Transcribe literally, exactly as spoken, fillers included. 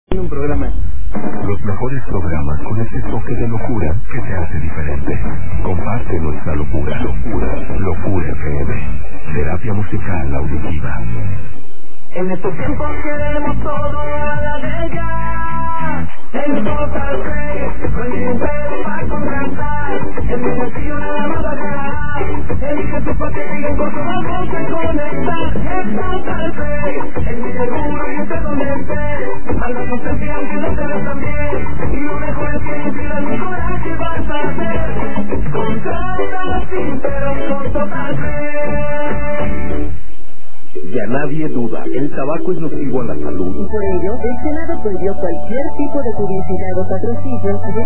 Un programa. Los mejores programas con ese toque de locura que te hace diferente. Comparte nuestra locura. Locura. Locura F M. Terapia musical auditiva. En estos tiempos queremos todo a la de ya. En Total Play, con el imperio para contratar. En mi sencillo nada más va a ganar. Elige tu paquete y en corto vamos a conectar. En Total Play, en mi seguro y este donde esté. Manda tu selfie aunque no te ves tan bien. Y lo mejor es que inspira mi coraje vas a hacer. Contrata sin pero con Total Play. Ya nadie duda, el tabaco es nocivo a la salud. Por ello, el Senado prohibió cualquier tipo de publicidad o patrocinio